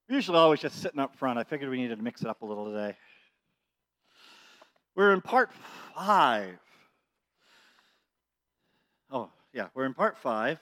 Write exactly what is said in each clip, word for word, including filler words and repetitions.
We're usually always just sitting up front. I figured we needed to mix it up a little today. We're in part five. Oh, yeah, we're in part five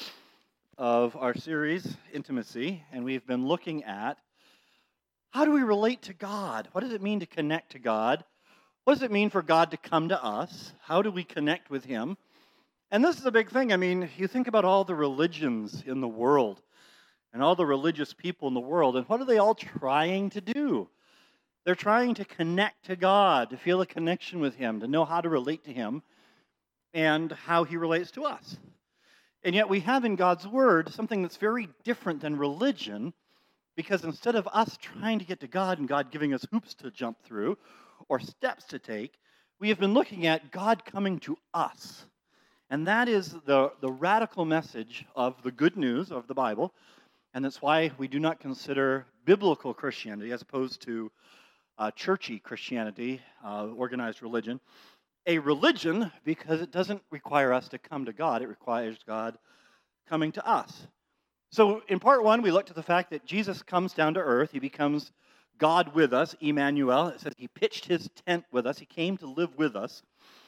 of our series, Intimacy, and we've been looking at how do we relate to God? What does it mean to connect to God? What does it mean for God to come to us? How do we connect with Him? And this is a big thing. I mean, you think about all the religions in the world and all the religious people in the world, and what are they all trying to do? They're trying to connect to God, to feel a connection with Him, to know how to relate to Him and how He relates to us. And yet we have in God's Word something that's very different than religion, because instead of us trying to get to God and God giving us hoops to jump through or steps to take, we have been looking at God coming to us. And that is the, the radical message of the good news of the Bible. And that's why we do not consider biblical Christianity, as opposed to uh, churchy Christianity, uh, organized religion, a religion, because it doesn't require us to come to God. It requires God coming to us. So in part one, we looked at the fact that Jesus comes down to earth. He becomes God with us, Emmanuel. It says he pitched his tent with us. He came to live with us.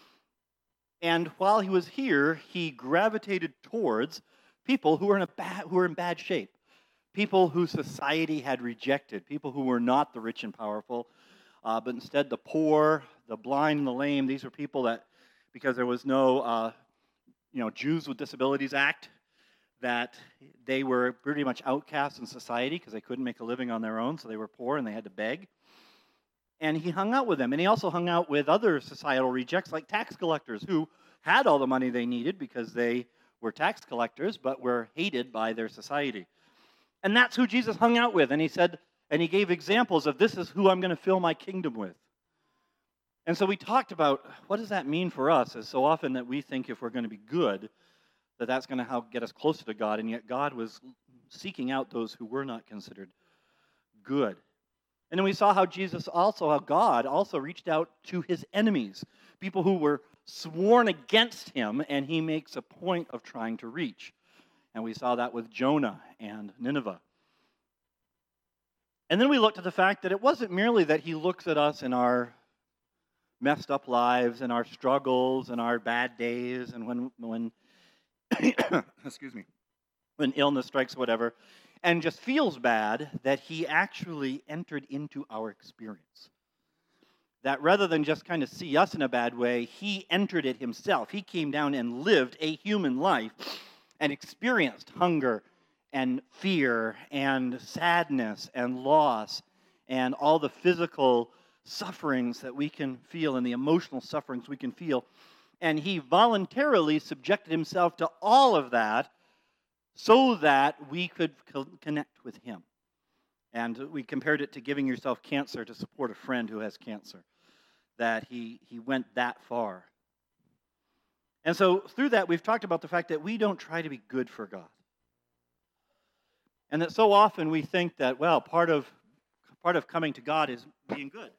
And while he was here, he gravitated towards people who were in a bad, who were in bad shape. People who society had rejected, people who were not the rich and powerful, uh, but instead the poor, the blind, and the lame. These were people that, because there was no, uh, you know, Jews with Disabilities Act, that they were pretty much outcasts in society because they couldn't make a living on their own, so they were poor and they had to beg. And he hung out with them, and he also hung out with other societal rejects like tax collectors who had all the money they needed because they were tax collectors, but were hated by their society. And that's who Jesus hung out with. And he said, and he gave examples of this is who I'm going to fill my kingdom with. And so we talked about what does that mean for us, as so often that we think if we're going to be good, that that's going to help get us closer to God. And yet God was seeking out those who were not considered good. And then we saw how Jesus also, how God also reached out to his enemies, people who were sworn against him, and he makes a point of trying to reach. And we saw that with Jonah and Nineveh. And then we looked at the fact that it wasn't merely that he looks at us in our messed up lives and our struggles and our bad days and when, when excuse me, when illness strikes, whatever, and just feels bad, that he actually entered into our experience. That rather than just kind of see us in a bad way, he entered it himself. He came down and lived a human life and experienced hunger and fear and sadness and loss and all the physical sufferings that we can feel and the emotional sufferings we can feel. And he voluntarily subjected himself to all of that so that we could co- connect with him. And we compared it to giving yourself cancer to support a friend who has cancer, that he, he went that far. And so through that, we've talked about the fact that we don't try to be good for God. And that so often we think that, well, part of part of coming to God is being good.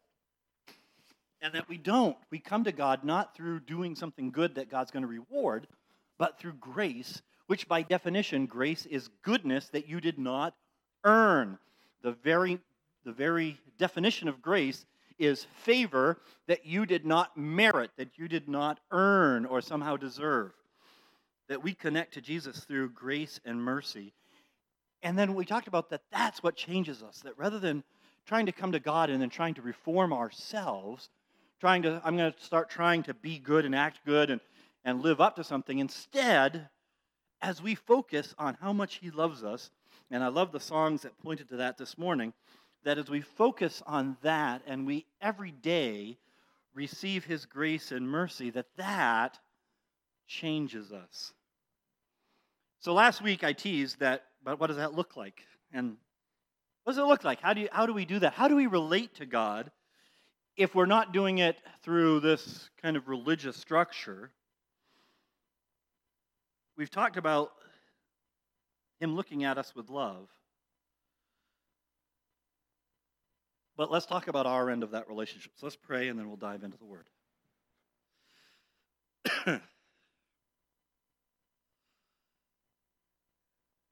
And that we don't. We come to God not through doing something good that God's going to reward, but through grace, which by definition, grace is goodness that you did not earn. The very, the very definition of grace is favor that you did not merit, that you did not earn or somehow deserve. That we connect to Jesus through grace and mercy. And then we talked about that that's what changes us, that rather than trying to come to God and then trying to reform ourselves, trying to, I'm going to start trying to be good and act good and, and live up to something. Instead, as we focus on how much he loves us, and I love the songs that pointed to that this morning, that as we focus on that and we every day receive his grace and mercy, that that changes us. So last week I teased that, but what does that look like? And what does it look like? How do you, how do we do that? How do we relate to God if we're not doing it through this kind of religious structure? We've talked about him looking at us with love. But let's talk about our end of that relationship. So let's pray and then we'll dive into the Word.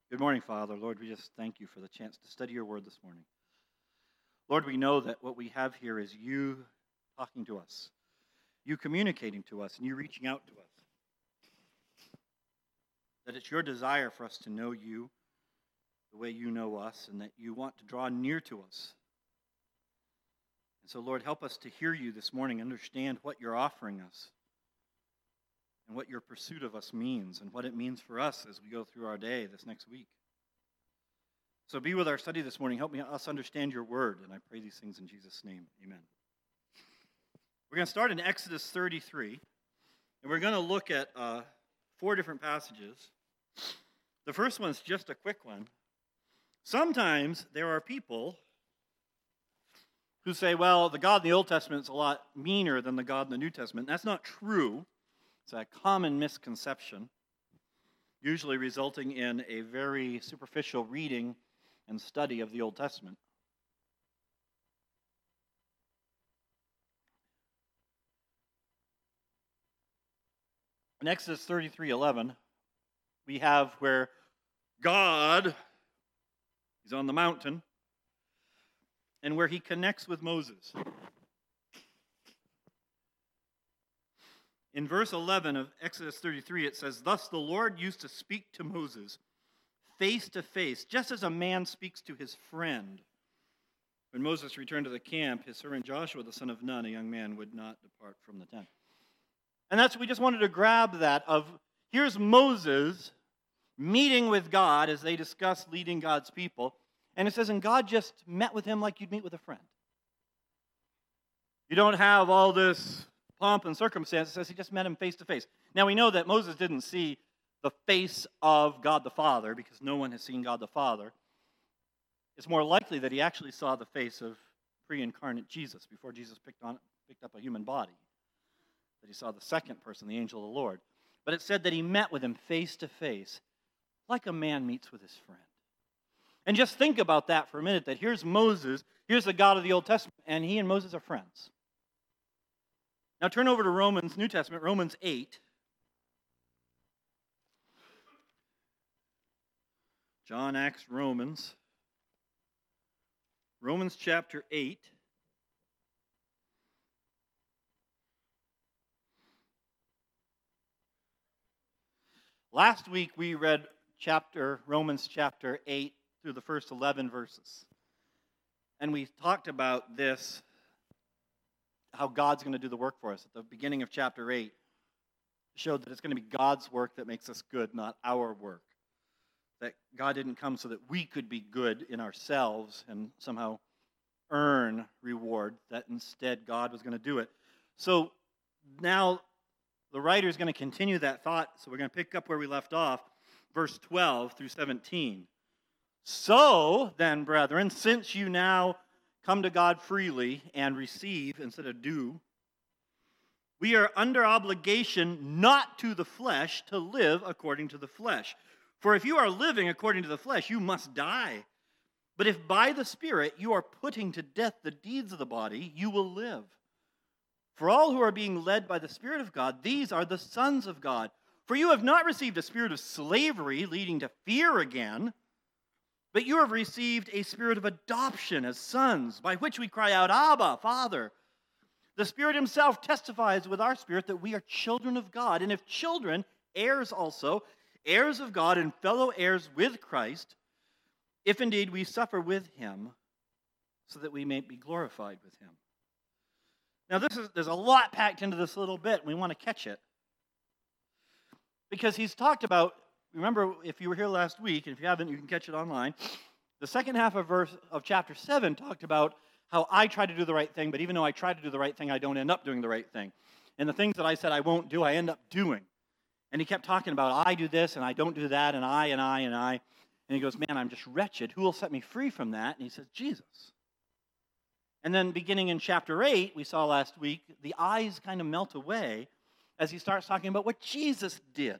Good morning, Father. Lord, we just thank you for the chance to study your word this morning. Lord, we know that what we have here is you talking to us, you communicating to us, and you reaching out to us. That it's your desire for us to know you the way you know us, and that you want to draw near to us. And so, Lord, help us to hear you this morning, understand what you're offering us, and what your pursuit of us means, and what it means for us as we go through our day this next week. So be with our study this morning. Help me us understand your word, and I pray these things in Jesus' name. Amen. We're going to start in Exodus thirty-three, and we're going to look at uh, four different passages. The first one's just a quick one. Sometimes there are people who say, well, the God in the Old Testament is a lot meaner than the God in the New Testament. That's not true. It's a common misconception, usually resulting in a very superficial reading and study of the Old Testament. In Exodus thirty-three eleven, we have where God, he's on the mountain, and where he connects with Moses. In verse eleven of Exodus thirty-three, it says, "Thus the Lord used to speak to Moses face to face, just as a man speaks to his friend. When Moses returned to the camp, his servant Joshua, the son of Nun, a young man, would not depart from the tent." And that's, we just wanted to grab that of, here's Moses meeting with God as they discuss leading God's people. And it says, and God just met with him like you'd meet with a friend. You don't have all this pomp and circumstance. It says he just met him face to face. Now we know that Moses didn't see the face of God the Father because no one has seen God the Father. It's more likely that he actually saw the face of pre-incarnate Jesus before Jesus picked on picked up a human body. That he saw the second person, the angel of the Lord. But it said that he met with him face to face like a man meets with his friend. And just think about that for a minute, that here's Moses, here's the God of the Old Testament, and he and Moses are friends. Now turn over to Romans, New Testament, Romans eight. John Acts Romans. Romans chapter eight. Last week we read chapter Romans chapter eight through the first eleven verses. And we talked about this, how God's going to do the work for us. At the beginning of chapter eight, showed that it's going to be God's work that makes us good, not our work. That God didn't come so that we could be good in ourselves and somehow earn reward, that instead God was going to do it. So now the writer is going to continue that thought, so we're going to pick up where we left off, verse twelve through seventeen. "So then, brethren, since you now come to God freely and receive instead of do, we are under obligation not to the flesh to live according to the flesh. For if you are living according to the flesh, you must die. But if by the Spirit you are putting to death the deeds of the body, you will live. For all who are being led by the Spirit of God, these are the sons of God. For you have not received a spirit of slavery leading to fear again, but you have received a spirit of adoption as sons, by which we cry out, Abba, Father. The Spirit himself testifies with our spirit that we are children of God, and if children, heirs also, heirs of God and fellow heirs with Christ, if indeed we suffer with him, so that we may be glorified with him." Now, this is there's a lot packed into this little bit, and we want to catch it. Because he's talked about, remember, if you were here last week, and if you haven't, you can catch it online. The second half of verse of chapter seven talked about how I try to do the right thing, but even though I try to do the right thing, I don't end up doing the right thing. And the things that I said I won't do, I end up doing. And he kept talking about, I do this, and I don't do that, and I, and I, and I. And he goes, man, I'm just wretched. Who will set me free from that? And he says, Jesus. And then beginning in chapter eight, we saw last week, the eyes kind of melt away as he starts talking about what Jesus did.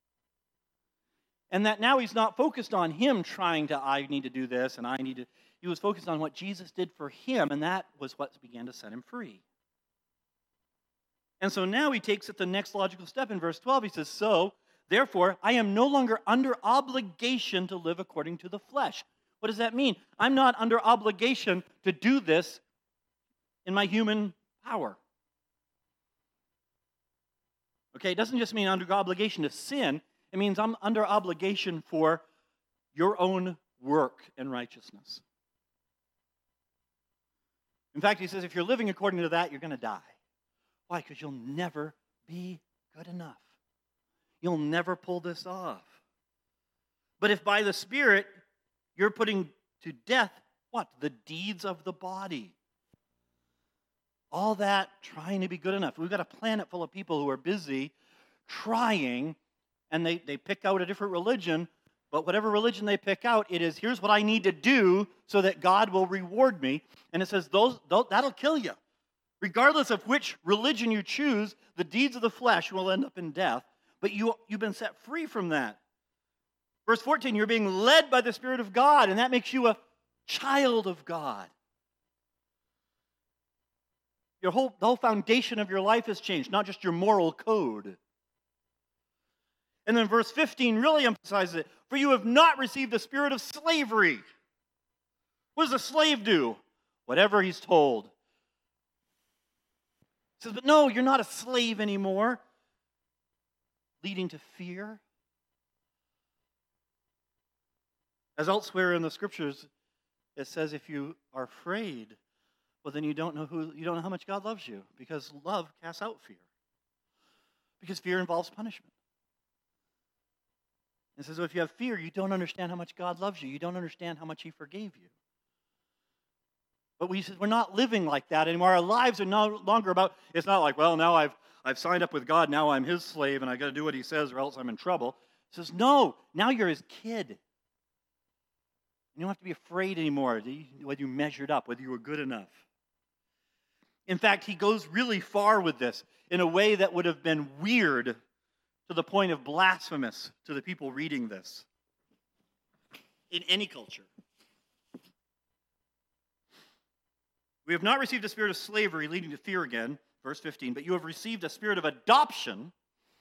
And that now he's not focused on him trying to, I need to do this, and I need to. He was focused on what Jesus did for him, and that was what began to set him free. And so now he takes it the next logical step in verse twelve. He says, so Therefore, I am no longer under obligation to live according to the flesh. What does that mean? I'm not under obligation to do this in my human power. Okay, it doesn't just mean under obligation to sin. It means I'm under obligation for your own work and righteousness. In fact, he says if you're living according to that, you're going to die. Why? Because you'll never be good enough. You'll never pull this off. But if by the Spirit you're putting to death, what? The deeds of the body. All that trying to be good enough. We've got a planet full of people who are busy trying, and they, they pick out a different religion, but whatever religion they pick out, it is, here's what I need to do so that God will reward me. And it says, those, those that'll kill you. Regardless of which religion you choose, the deeds of the flesh will end up in death. But you, you've been set free from that. Verse fourteen, you're being led by the Spirit of God, and that makes you a child of God. Your whole, the whole foundation of your life has changed, not just your moral code. And then verse fifteen really emphasizes it. For you have not received the spirit of slavery. What does a slave do? Whatever he's told. He says, but no, you're not a slave anymore. Leading to fear. As elsewhere in the scriptures, it says if you are afraid, well then you don't know who you don't know how much God loves you, because love casts out fear. Because fear involves punishment. It says, well, if you have fear, you don't understand how much God loves you. You don't understand how much He forgave you. But we we're not living like that anymore. Our lives are no longer about, it's not like, well, now I've I've signed up with God, now I'm His slave, and I got to do what He says or else I'm in trouble. It says, no, now you're His kid. You don't have to be afraid anymore whether you measured up, whether you were good enough. In fact, he goes really far with this in a way that would have been weird to the point of blasphemous to the people reading this in any culture. We have not received a spirit of slavery leading to fear again, verse fifteen, but you have received a spirit of adoption.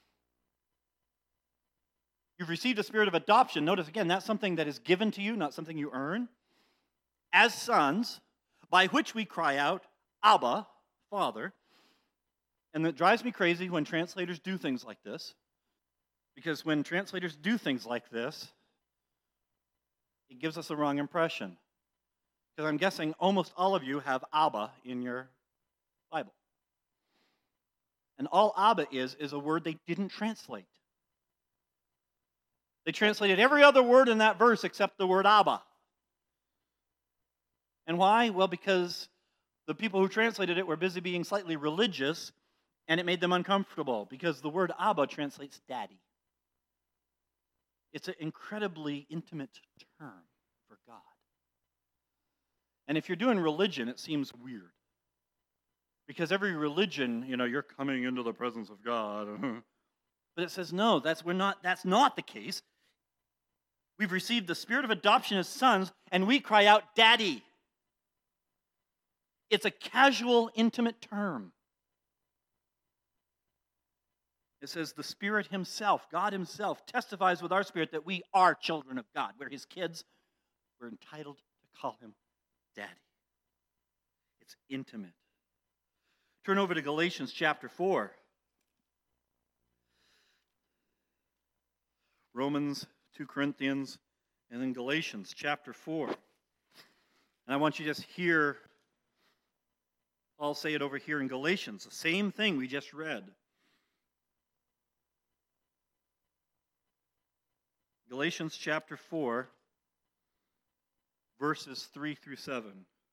You've received a spirit of adoption. Notice again, that's something that is given to you, not something you earn. As sons, by which we cry out, Abba, Father. And it drives me crazy when translators do things like this. Because when translators do things like this, it gives us the wrong impression. Because I'm guessing almost all of you have Abba in your Bible. And all Abba is, is a word they didn't translate. They translated every other word in that verse except the word Abba. And why? Well, because the people who translated it were busy being slightly religious, and it made them uncomfortable, because the word Abba translates daddy. It's an incredibly intimate term for God. And if you're doing religion, it seems weird. Because every religion, you know, you're coming into the presence of God. But it says, no, that's, we're not, that's not the case. We've received the spirit of adoption as sons, and we cry out, Daddy. It's a casual, intimate term. It says the Spirit Himself, God Himself, testifies with our spirit that we are children of God. We're His kids. We're entitled to call Him Daddy. It's intimate. Turn over to Galatians chapter four. Romans, two Corinthians, and then Galatians chapter four. And I want you to just hear Paul say it over here in Galatians, the same thing we just read. Galatians chapter four, verses three through seven.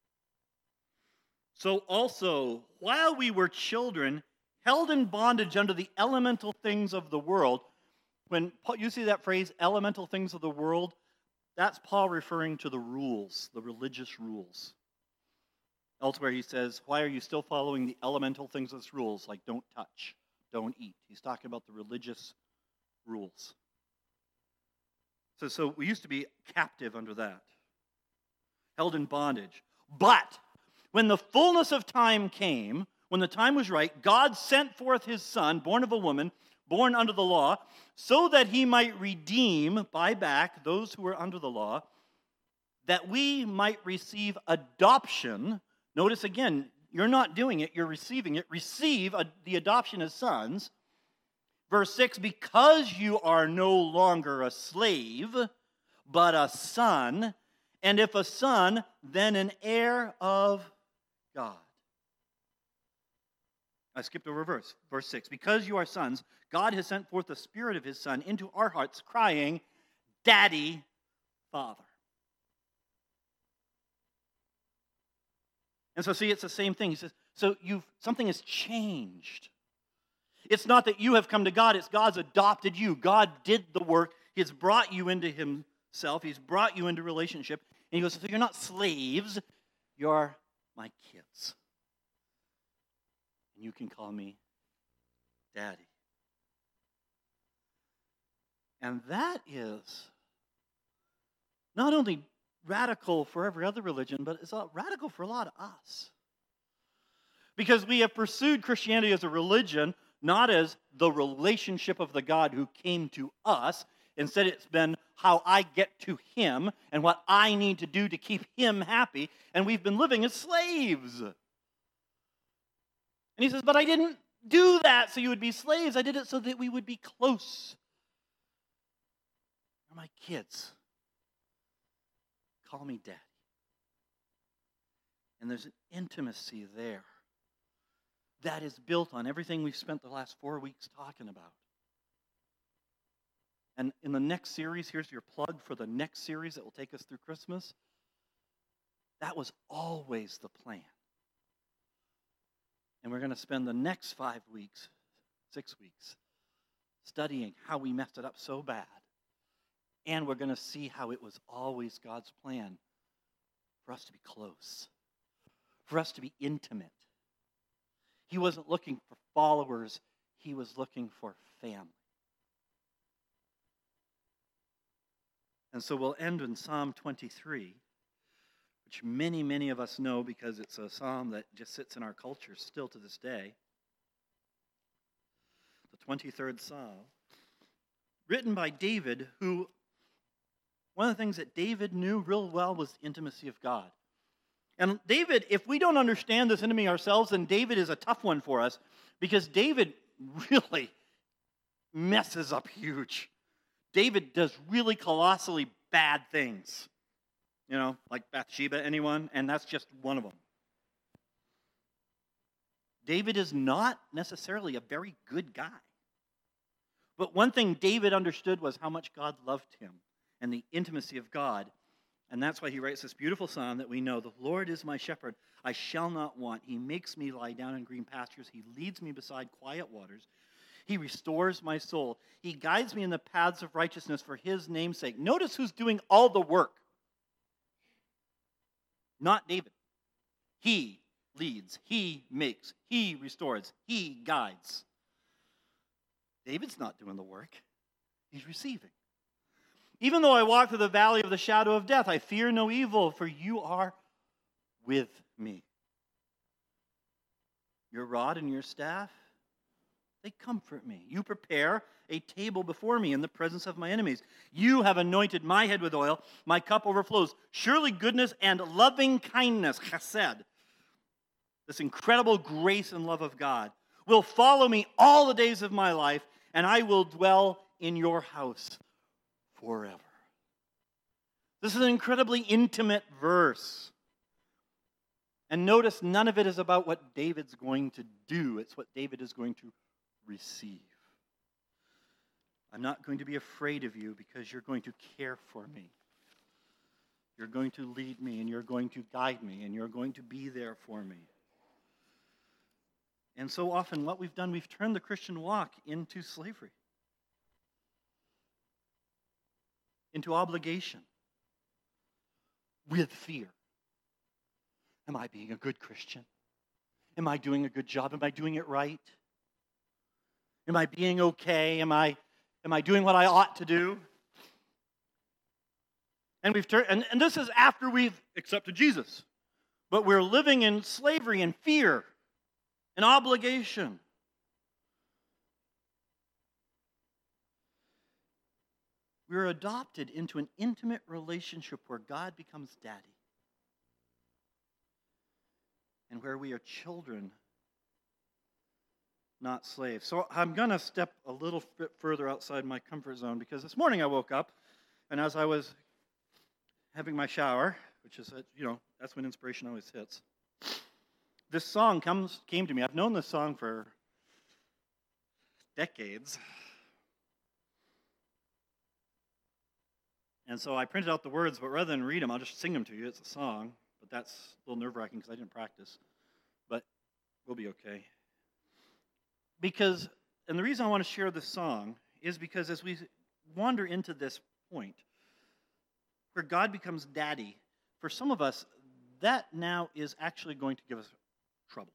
So also, while we were children, held in bondage under the elemental things of the world, when you see that phrase, elemental things of the world, that's Paul referring to the rules, the religious rules. Elsewhere he says, why are you still following the elemental things of this rules, like don't touch, don't eat? He's talking about the religious rules. So, so we used to be captive under that, held in bondage. But when the fullness of time came, when the time was right, God sent forth His Son, born of a woman, born under the law, so that he might redeem, buy back those who were under the law, that we might receive adoption. Notice again, you're not doing it, you're receiving it. Receive a, the adoption as sons. Verse six, because you are no longer a slave, but a son, and if a son, then an heir of God. I skipped over a verse, verse six. Because you are sons, God has sent forth the Spirit of His Son into our hearts, crying, Daddy, Father. And so see, it's the same thing. He says, so you've something has changed. It's not that you have come to God, it's God's adopted you. God did the work. He's brought you into Himself. He's brought you into relationship. And He goes, so you're not slaves, you're my kids. And you can call me Daddy. And that is not only radical for every other religion, but it's radical for a lot of us. Because we have pursued Christianity as a religion, not as the relationship of the God who came to us. Instead, it's been how I get to Him and what I need to do to keep Him happy. And we've been living as slaves. And He says, but I didn't do that so you would be slaves. I did it so that we would be close. You're my kids. Call me Daddy. And there's an intimacy there that is built on everything we've spent the last four weeks talking about. And in the next series, here's your plug for the next series that will take us through Christmas. That was always the plan. And we're going to spend the next five weeks, six weeks, studying how we messed it up so bad. And we're going to see how it was always God's plan for us to be close, for us to be intimate. He wasn't looking for followers. He was looking for family. And so we'll end in Psalm twenty-three, which many, many of us know because it's a psalm that just sits in our culture still to this day. The twenty-third Psalm, written by David, who one of the things that David knew real well was the intimacy of God. And David, if we don't understand this intimacy ourselves, then David is a tough one for us because David really messes up huge. David does really colossally bad things. You know, like Bathsheba, anyone? And that's just one of them. David is not necessarily a very good guy. But one thing David understood was how much God loved him and the intimacy of God. And that's why he writes this beautiful psalm that we know. The Lord is my shepherd. I shall not want. He makes me lie down in green pastures. He leads me beside quiet waters. He restores my soul. He guides me in the paths of righteousness for His name's sake. Notice who's doing all the work. Not David. He leads. He makes. He restores. He guides. David's not doing the work. He's receiving. Even though I walk through the valley of the shadow of death, I fear no evil, for you are with me. Your rod and your staff, they comfort me. You prepare a table before me in the presence of my enemies. You have anointed my head with oil. My cup overflows. Surely goodness and loving kindness, chesed, this incredible grace and love of God, will follow me all the days of my life, and I will dwell in your house forever. This is an incredibly intimate verse. And notice none of it is about what David's going to do. It's what David is going to receive. I'm not going to be afraid of you because you're going to care for me. You're going to lead me and you're going to guide me and you're going to be there for me. And so often what we've done, we've turned the Christian walk into slavery, into obligation, with fear. Am I being a good Christian? Am I doing a good job? Am I doing it right? Am I being okay? Am I, am I doing what I ought to do? And we've turned, and, and this is after we've accepted Jesus. But we're living in slavery and fear and obligation. We're adopted into an intimate relationship where God becomes daddy and where we are children, not slaves. So I'm going to step a little bit further outside my comfort zone because this morning I woke up and as I was having my shower, which is, you know, that's when inspiration always hits, this song comes came to me. I've known this song for decades. And so I printed out the words, but rather than read them, I'll just sing them to you. It's a song, but that's a little nerve-wracking because I didn't practice. But we'll be okay. Because, and the reason I want to share this song is because as we wander into this point where God becomes daddy, for some of us, that now is actually going to give us trouble.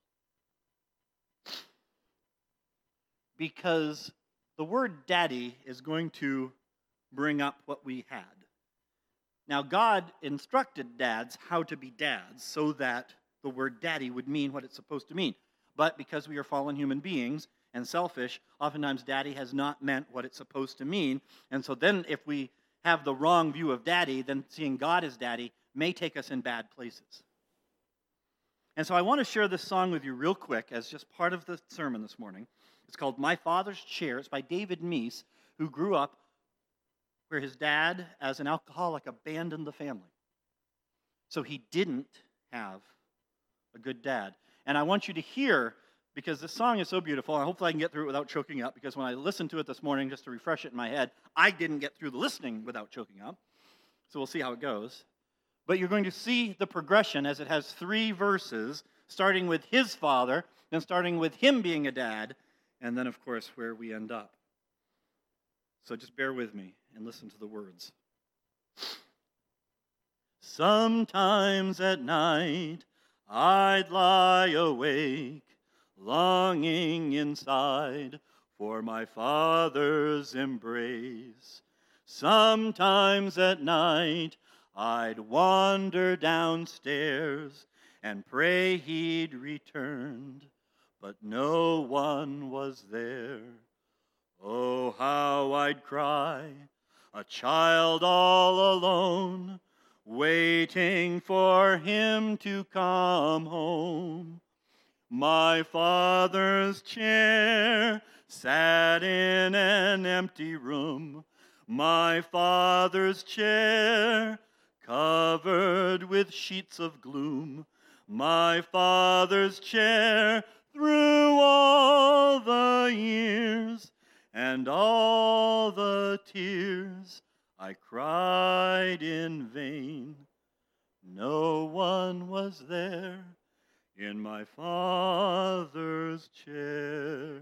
Because the word daddy is going to bring up what we had. Now, God instructed dads how to be dads so that the word daddy would mean what it's supposed to mean. But because we are fallen human beings and selfish, oftentimes daddy has not meant what it's supposed to mean. And so then if we have the wrong view of daddy, then seeing God as daddy may take us in bad places. And so I want to share this song with you real quick as just part of the sermon this morning. It's called My Father's Chair. It's by David Meese, who grew up where his dad, as an alcoholic, abandoned the family. So he didn't have a good dad. And I want you to hear, because this song is so beautiful, and hopefully I can get through it without choking up, because when I listened to it this morning, just to refresh it in my head, I didn't get through the listening without choking up. So we'll see how it goes. But you're going to see the progression as it has three verses, starting with his father, then starting with him being a dad, and then, of course, where we end up. So just bear with me and listen to the words. Sometimes at night I'd lie awake, longing inside for my Father's embrace. Sometimes at night I'd wander downstairs and pray he'd returned, but no one was there. Oh, how I'd cry, a child all alone, waiting for him to come home. My father's chair sat in an empty room. My father's chair covered with sheets of gloom. My father's chair through all the years and all the tears I cried in vain. No one was there in my father's chair.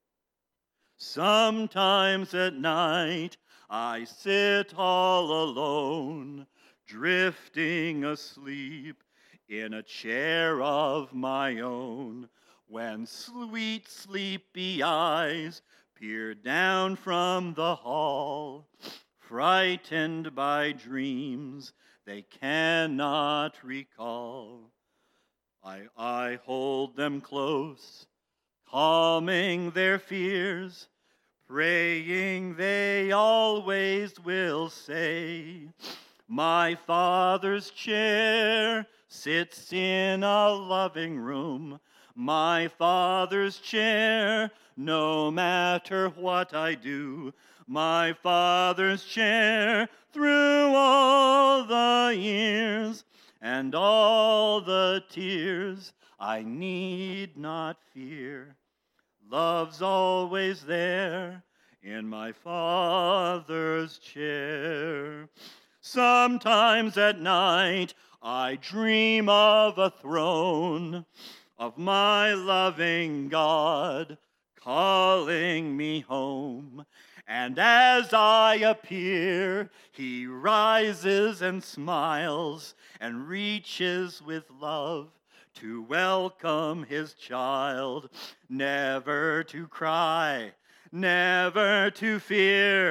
Sometimes at night I sit all alone, drifting asleep in a chair of my own, when sweet sleepy eyes peer down from the hall, frightened by dreams they cannot recall. I, I hold them close, calming their fears, praying they always will say, my father's chair sits in a loving room. My father's chair, no matter what I do. My father's chair through all the years and all the tears I need not fear. Love's always there in my father's chair. Sometimes at night I dream of a throne, of my loving God calling me home. And as I appear, he rises and smiles and reaches with love to welcome his child, never to cry, never to fear.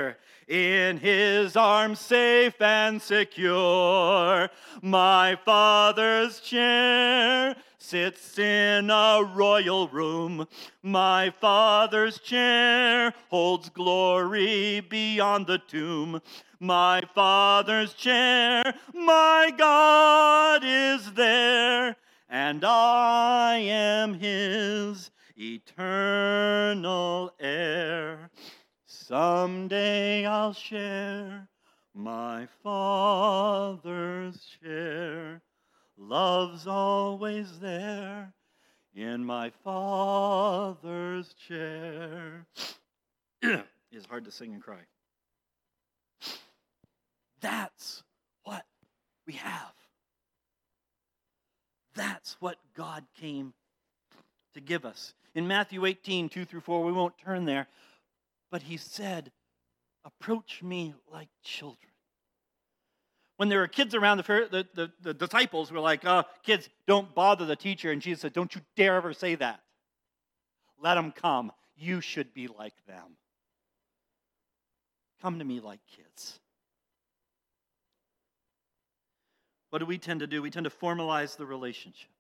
in his arms safe and secure. My Father's chair sits in a royal room. My Father's chair holds glory beyond the tomb. My Father's chair, my God is there, and I am his eternal heir. Someday I'll share my Father's share. Love's always there in my Father's chair. It's hard to sing and cry. That's what we have. That's what God came to give us. In Matthew eighteen, two through four, we won't turn there, but he said, approach me like children. When there were kids around, the, the, the, the disciples were like, oh, kids, don't bother the teacher. And Jesus said, don't you dare ever say that. Let them come. You should be like them. Come to me like kids. What do we tend to do? We tend to formalize the relationship.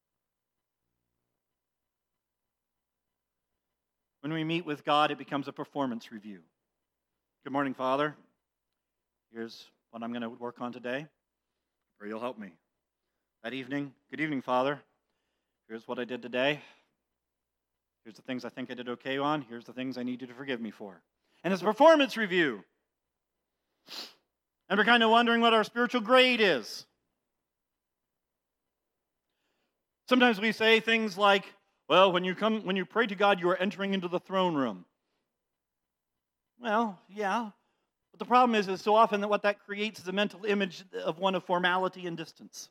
When we meet with God, it becomes a performance review. Good morning, Father. Here's what I'm going to work on today. Pray you'll help me. That evening, good evening, Father. Here's what I did today. Here's the things I think I did okay on. Here's the things I need you to forgive me for. And it's a performance review. And we're kind of wondering what our spiritual grade is. Sometimes we say things like, well, when you come, when you pray to God, you are entering into the throne room. Well, yeah. But the problem is, is so often that what that creates is a mental image of one of formality and distance.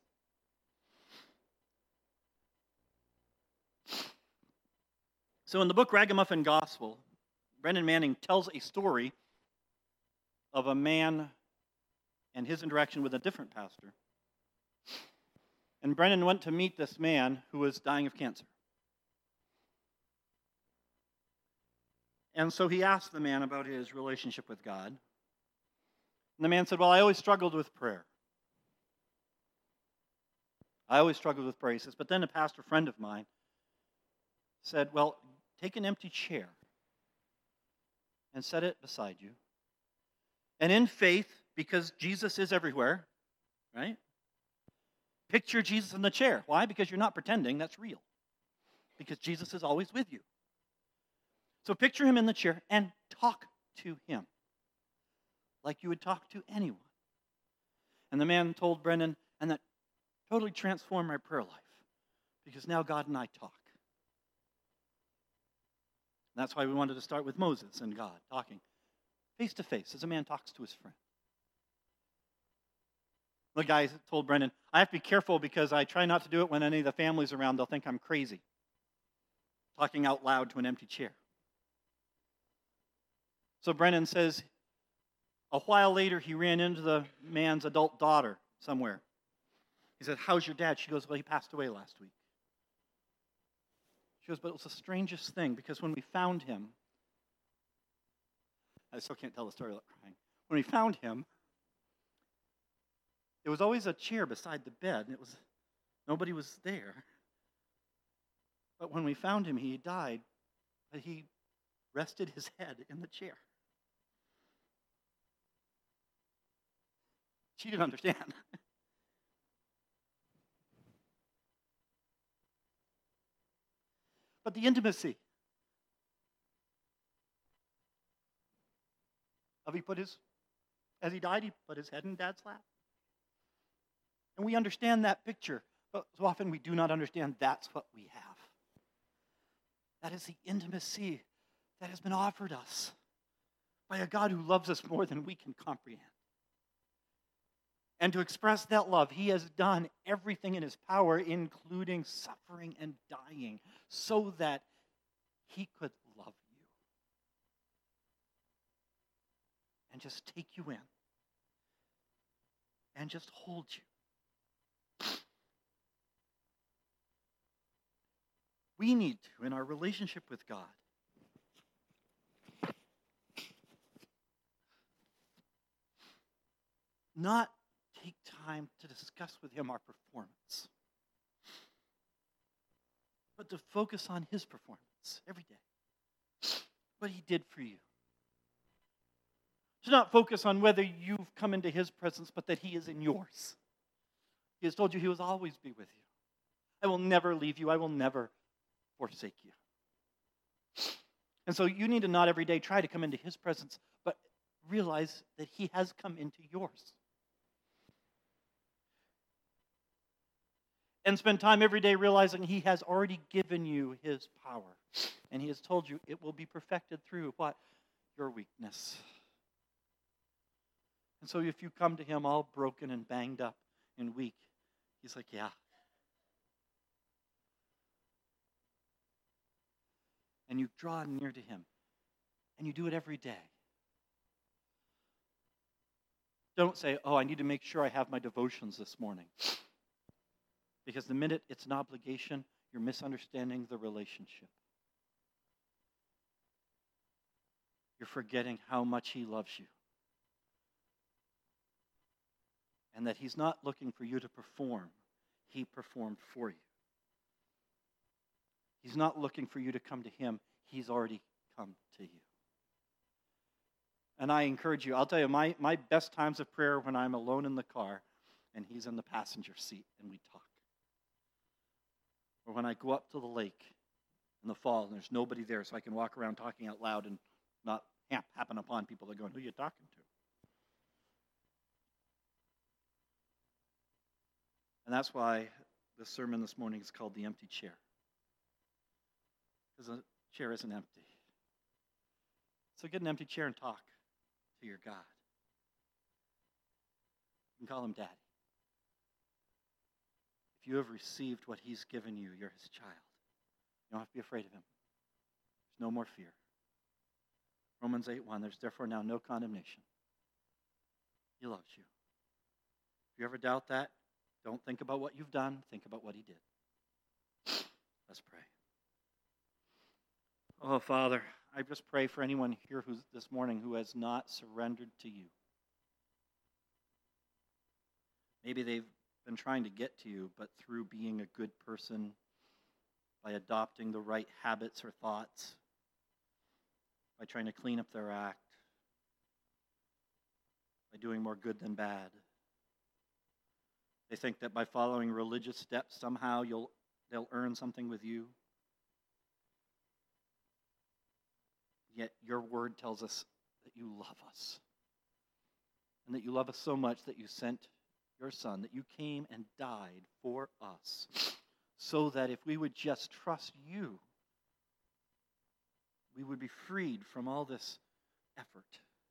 So in the book Ragamuffin Gospel, Brennan Manning tells a story of a man and his interaction with a different pastor. And Brennan went to meet this man who was dying of cancer. And so he asked the man about his relationship with God. And the man said, well, I always struggled with prayer. I always struggled with prayer. He says, but then a pastor friend of mine said, well, take an empty chair and set it beside you. And in faith, because Jesus is everywhere, right? Picture Jesus in the chair. Why? Because you're not pretending, that's real. Because Jesus is always with you. So picture him in the chair and talk to him like you would talk to anyone. And the man told Brennan, and that totally transformed my prayer life because now God and I talk. And that's why we wanted to start with Moses and God talking face to face as a man talks to his friend. The guy told Brendan, I have to be careful because I try not to do it when any of the family's around. They'll think I'm crazy. Talking out loud to an empty chair. So Brendan says, a while later he ran into the man's adult daughter somewhere. He said, how's your dad? She goes, well, he passed away last week. She goes, but it was the strangest thing because when we found him, I still can't tell the story without crying. When we found him, there was always a chair beside the bed, and it was nobody was there. But when we found him, he died, but he rested his head in the chair. She didn't understand. But the intimacy of he put his, as he died, he put his head in Dad's lap. And we understand that picture, but so often we do not understand that's what we have. That is the intimacy that has been offered us by a God who loves us more than we can comprehend. And to express that love, he has done everything in his power, including suffering and dying, so that he could love you and just take you in and just hold you. We need to, in our relationship with God, not take time to discuss with him our performance, but to focus on his performance every day, what he did for you. To not focus on whether you've come into his presence, but that he is in yours. He has told you he will always be with you. I will never leave you. I will never forsake you. And so you need to not every day try to come into his presence, but realize that he has come into yours. And spend time every day realizing he has already given you his power. And he has told you it will be perfected through what? Your weakness. And so if you come to him all broken and banged up and weak, he's like, yeah. And you draw near to him. And you do it every day. Don't say, oh, I need to make sure I have my devotions this morning. Because the minute it's an obligation, you're misunderstanding the relationship. You're forgetting how much he loves you. And that he's not looking for you to perform. He performed for you. He's not looking for you to come to him. He's already come to you. And I encourage you, I'll tell you, my, my best times of prayer when I'm alone in the car and he's in the passenger seat and we talk. Or when I go up to the lake in the fall and there's nobody there so I can walk around talking out loud and not happen upon people that are going, who are you talking to? And that's why the sermon this morning is called The Empty Chair. Because the chair isn't empty. So get an empty chair and talk to your God. You can call him Daddy. If you have received what he's given you, you're his child. You don't have to be afraid of him. There's no more fear. Romans eight one, there's therefore now no condemnation. He loves you. If you ever doubt that, don't think about what you've done. Think about what he did. Let's pray. Oh, Father, I just pray for anyone here who's this morning who has not surrendered to you. Maybe they've been trying to get to you, but through being a good person, by adopting the right habits or thoughts, by trying to clean up their act, by doing more good than bad. They think that by following religious steps, somehow you'll they'll earn something with you. Yet your word tells us that you love us. And that you love us so much that you sent your son, that you came and died for us, so that if we would just trust you, we would be freed from all this effort.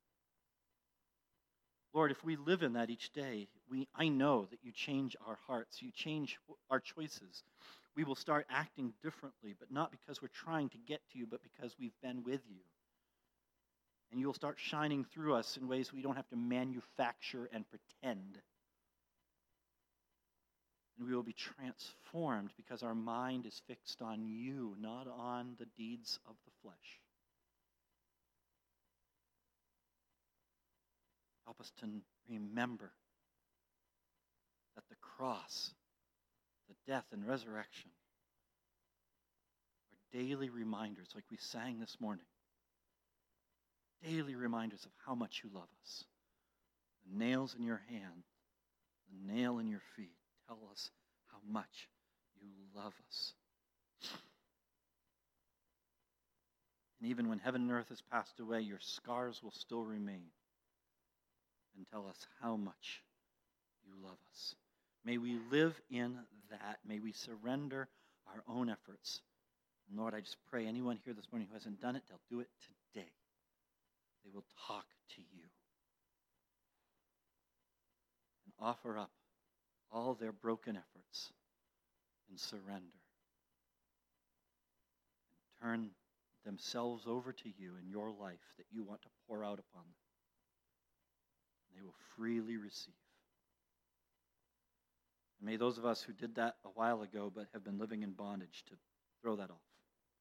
Lord, if we live in that each day, we I know that you change our hearts, you change our choices. We will start acting differently, but not because we're trying to get to you, but because we've been with you. And you will start shining through us in ways we don't have to manufacture and pretend. And we will be transformed because our mind is fixed on you, not on the deeds of the flesh. Help us to remember that the cross, the death and resurrection are daily reminders, like we sang this morning. Daily reminders of how much you love us. The nails in your hand, the nail in your feet tell us how much you love us. And even when heaven and earth has passed away, your scars will still remain and tell us how much you love us. May we live in that. May we surrender our own efforts. And Lord, I just pray anyone here this morning who hasn't done it, they'll do it today. They will talk to you and offer up all their broken efforts in surrender. And turn themselves over to you in your life that you want to pour out upon them. They will freely receive. And may those of us who did that a while ago but have been living in bondage to throw that off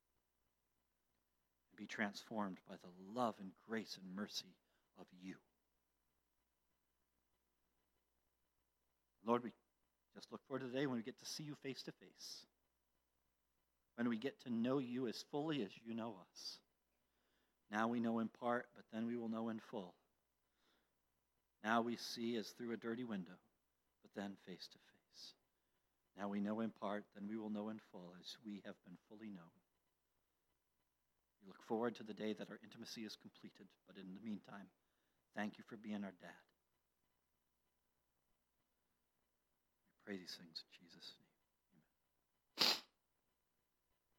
and be transformed by the love and grace and mercy of you. Lord, we just look forward to the day when we get to see you face to face, when we get to know you as fully as you know us. Now we know in part, but then we will know in full. Now we see as through a dirty window, but then face to face. Now we know in part, then we will know in full as we have been fully known. We look forward to the day that our intimacy is completed, but in the meantime, thank you for being our dad. We pray these things in Jesus' name.